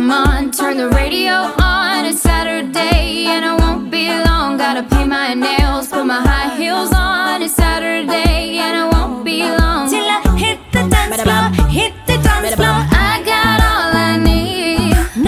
Come on, turn the radio on. It's Saturday and I won't be long. Gotta pay my nails.